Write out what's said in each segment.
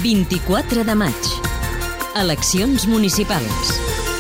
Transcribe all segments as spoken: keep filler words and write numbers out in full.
vint-i-quatre de maig. Eleccions municipals.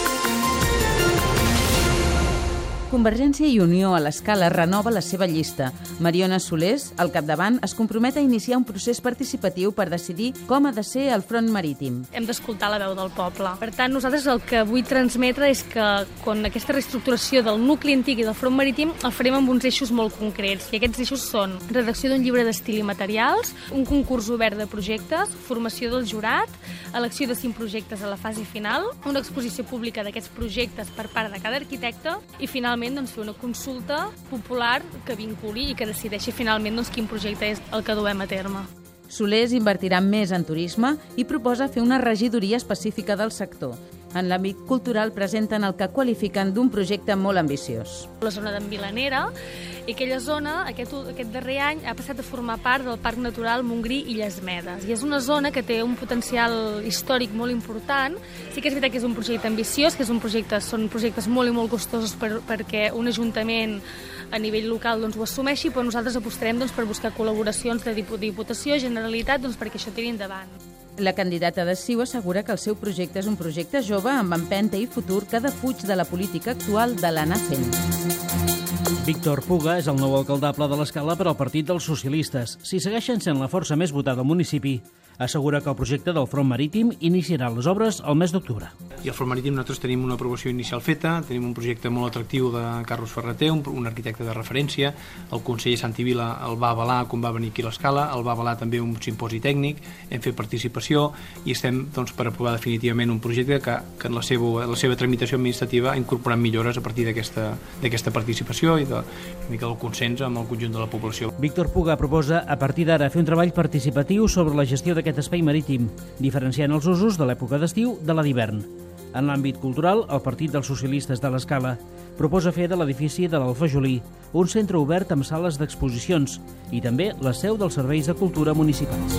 Convergència i Unió a l'Escala renova la seva llista. Mariona Solés, al capdavant, es compromet a iniciar un procés participatiu per decidir com ha de ser el front marítim. Hem d'escoltar la veu del poble. Per tant, nosaltres el que vull transmetre és que quan aquesta reestructuració del nucli antic i del front marítim el farem amb uns eixos molt concrets. I aquests eixos són redacció d'un llibre d'estil i materials, un concurs obert de projectes, formació del jurat, elecció de cinc projectes a la fase final, una exposició pública d'aquests projectes per part de cada arquitecte i, finalment, doncs, fer una consulta popular que vinculi i que decideixi finalment doncs, quin projecte és el que duem a terme. Solés invertirà més en turisme i proposa fer una regidoria específica del sector. En l'àmbit cultural presenten el que qualifiquen d'un projecte molt ambiciós. La zona d'en Vilanera, i aquella zona, aquest, aquest darrer any, ha passat a formar part del Parc Natural Montgrí i Illes Medes. I és una zona que té un potencial històric molt important. Sí que és veritat que és un projecte ambiciós, que és un projecte, són projectes molt i molt costosos per, perquè un ajuntament a nivell local doncs, ho assumeixi, però nosaltres apostarem doncs, per buscar col·laboracions de Diputació, Generalitat, doncs, perquè això tiri endavant. La candidata de C I U assegura que el seu projecte és un projecte jove amb empenta i futur que defuig de la política actual de l'anar fent. Víctor Puga és el nou alcaldable de l'Escala per al Partit dels Socialistes. Si segueixen sent la força més votada al municipi, assegura que el projecte del front marítim iniciarà les obres el mes d'octubre. I al front marítim nosaltres tenim una aprovació inicial feta, tenim un projecte molt atractiu de Carlos Ferreter, un, un arquitecte de referència, el conseller Santi Vila el va avalar quan va venir aquí a l'Escala, el va avalar també un simposi tècnic, hem fet participació i estem doncs, per aprovar definitivament un projecte que, que en la seva, la seva tramitació administrativa ha incorporat millores a partir d'aquesta d'aquesta participació i de, una mica del consens amb el conjunt de la població. Víctor Puga proposa a partir d'ara fer un treball participatiu sobre la gestió d'aquest espai marítim, diferenciant els usos de l'època d'estiu de la d'hivern. En l'àmbit cultural, el Partit dels Socialistes de l'Escala proposa fer de l'edifici de l'Alfajolí un centre obert amb sales d'exposicions i també la seu dels serveis de cultura municipals.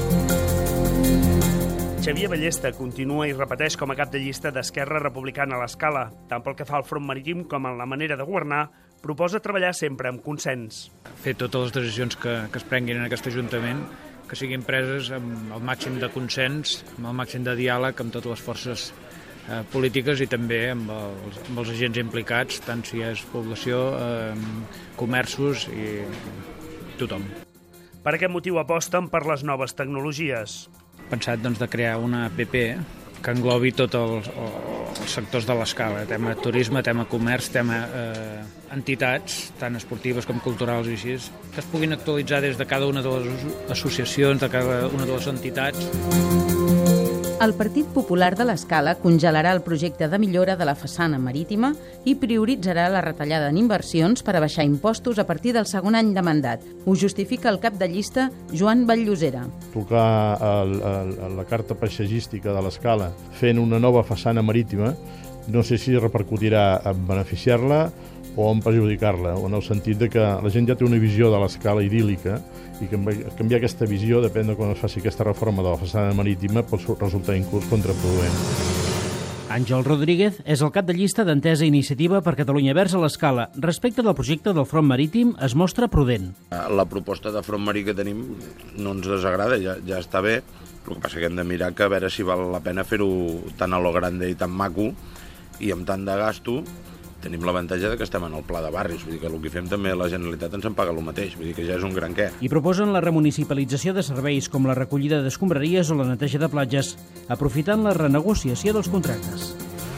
Xavier Ballesta continua i repeteix com a cap de llista d'Esquerra Republicana a l'Escala. Tant pel que fa al front marítim com en la manera de governar, proposa treballar sempre amb consens. Fer totes les decisions que, que es prenguin en aquest Ajuntament que siguin preses amb el màxim de consens, amb el màxim de diàleg amb totes les forces eh, polítiques i també amb els, amb els agents implicats, tant si és població, eh, comerços i tothom. Per aquest motiu aposten per les noves tecnologies. Pensat doncs, de crear una app que englobi tots els, els sectors de l'Escala, tema turisme, tema comerç, tema eh, entitats, tant esportives com culturals i així, que es puguin actualitzar des de cada una de les associacions, de cada una de les entitats. El Partit Popular de l'Escala congelarà el projecte de millora de la façana marítima i prioritzarà la retallada en inversions per a baixar impostos a partir del segon any de mandat. Ho justifica el cap de llista Joan Batllosera. Tocar el, el, la carta paisatgística de l'Escala fent una nova façana marítima no sé si repercutirà en beneficiar-la o en perjudicar-la, o en el sentit de que la gent ja té una visió de l'Escala idíl·lica i canviar aquesta visió, depèn de quan es faci aquesta reforma de la façana marítima, pot resultar inclús contraproduent. Àngel Rodríguez és el cap de llista d'Entesa Iniciativa per Catalunya Verds a l'Escala. Respecte del projecte del front marítim, es mostra prudent. La proposta de front marí que tenim no ens desagrada, ja, ja està bé. El que passa que hem de mirar que a veure si val la pena fer-ho tan a lo grande i tan maco i amb tant de gasto. Tenim l'avantatge de que estem en el pla de barris, vull dir que el que fem també la Generalitat ens en paga el mateix, vull dir que ja és un gran què. I proposen la remunicipalització de serveis com la recollida d'escombraries o la neteja de platges, aprofitant la renegociació dels contractes.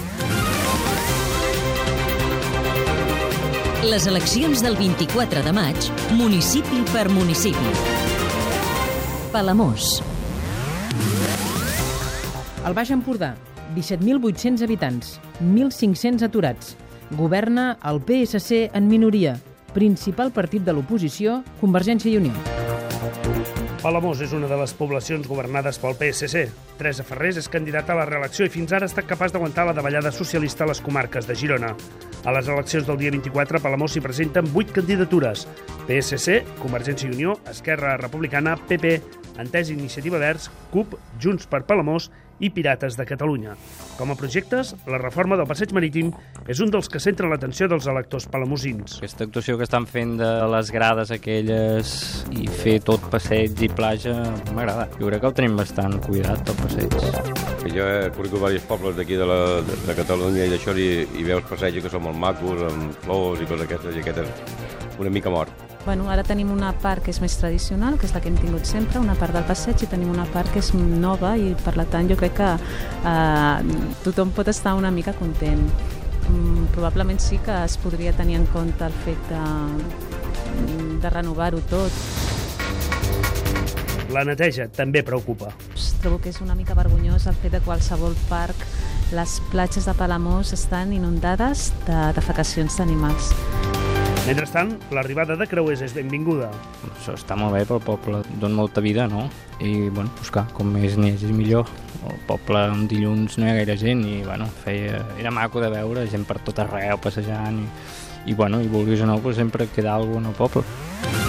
Les eleccions del vint-i-quatre de maig, municipi per municipi. Palamós. El Baix Empordà, disset mil vuit-cents habitants, mil cinc-cents aturats. Governa el P S C en minoria, principal partit de l'oposició, Convergència i Unió. Palamós és una de les poblacions governades pel P S C. Teresa Ferrés és candidata a la reelecció i fins ara ha estat capaç d'aguantar la davallada socialista a les comarques de Girona. A les eleccions del dia vint-i-quatre, a Palamós s'hi presenten vuit candidatures: P S C, Convergència i Unió, Esquerra Republicana, P P, Entesa Iniciativa Verds, C U P, Junts per Palamós i Pirates de Catalunya. Com a projectes, la reforma del passeig marítim és un dels que centra l'atenció dels electors palamosins. Aquesta actuació que estan fent de les grades aquelles i fer tot passeig i platja m'agrada. Jo crec que el tenim bastant cuidat, el passeig. Jo he corregut diversos pobles d'aquí de, la, de, de Catalunya i d'això i, i veus passeigs que són molt macos, amb flors i coses aquestes, i aquest és una mica mort. Bueno, ara tenim una part que és més tradicional, que és la que hem tingut sempre, una part del passeig, i tenim una part que és nova i per tant jo crec que eh, tothom pot estar una mica content. Mm, probablement sí que es podria tenir en compte el fet de, de renovar-ho tot. La neteja també preocupa. Trobo que és una mica vergonyós el fet de qualsevol parc. Les platges de Palamós estan inundades de defecacions d'animals. Mentrestant, l'arribada de creuers és benvinguda. Això està molt bé pel poble, dona molta vida, no? I, bueno, buscar, com més n'hi hagi millor. El poble un dilluns no hi ha gaire gent i, bueno, feia, era maco de veure gent per tot arreu passejant i, i bueno, i vulguis o no, sempre queda alguna cosa en el poble.